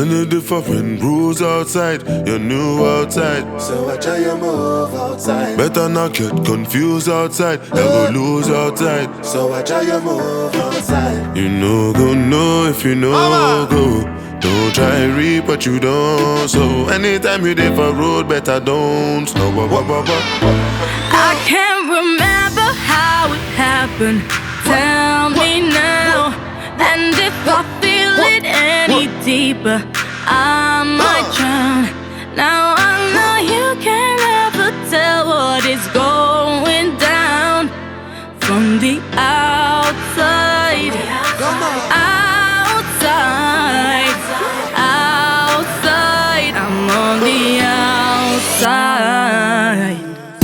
And the different rules outside, you're new outside. So watch how you move outside. Better not get confused outside, never lose outside. So watch how you move outside. You know go know if you know go. Don't try reap what you don't. So anytime you dey for road, better don't. No, I can't remember how it happened. Tell me now. And if I feel it any deeper, I might drown. Now I know you can never tell what is going down from the outside. Outside, I'm on the outside.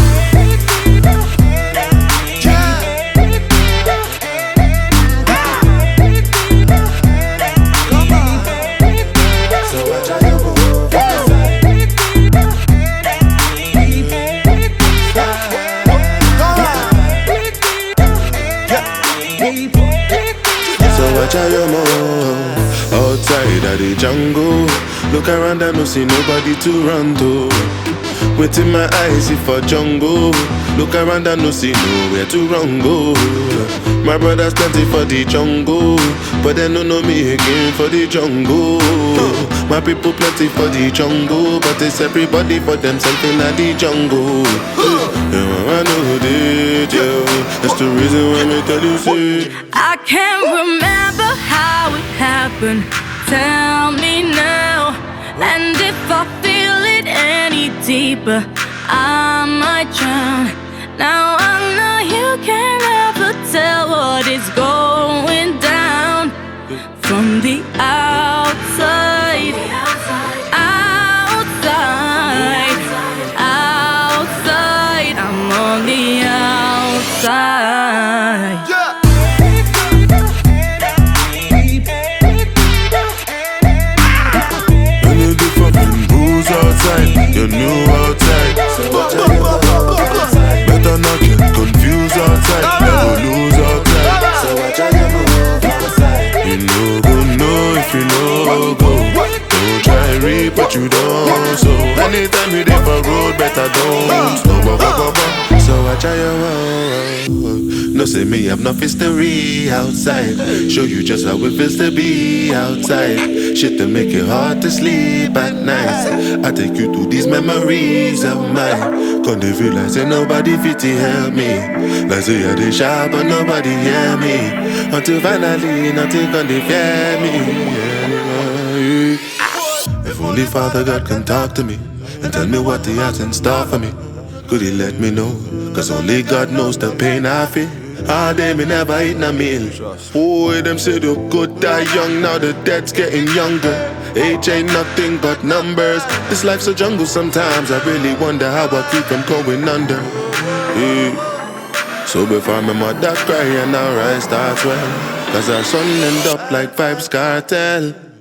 So watch how you move outside of the jungle. Look around and no see nobody to run to. Within my eyes if a jungle. Look around and no see nowhere to run go. My brothers plenty for the jungle, but they don't know me again for the jungle. My people plenty for the jungle, but it's everybody for themselves in the jungle. I know that, yeah. That's the reason why me tell you say I can't remember how it happened. Tell me now. And if I feel it any deeper, I might drown. Now I know you can never tell what is going down from the outside. Outside, I'm on the outside. and the different rules outside, you're new outside. Better not get confused outside, never lose outside. So watch how you move outside. You know go know if you know go. Don't try reap what you don't. So anytime you dey for road, better don't. So watch how you move. No say me have no history outside. Show you just how it feels to be outside. Shit to make it hard to sleep at night. I take you to these memories of mine. Can't realize ain't nobody fit to help me. Like say I dey sharp but nobody hear me. Until finally nothing can fear me. If only Father God can talk to me and tell me what He has in store for me. Could He let me know? Cause only God knows the pain I feel. All day me never eat a meal. Boy, them say the good die young, now the dead's getting younger. Age ain't nothing but numbers. This life's a jungle sometimes. I really wonder how I keep from going under. Yeah. So before my mother cry and our rise starts well, cause our son end up like Vybz Kartel.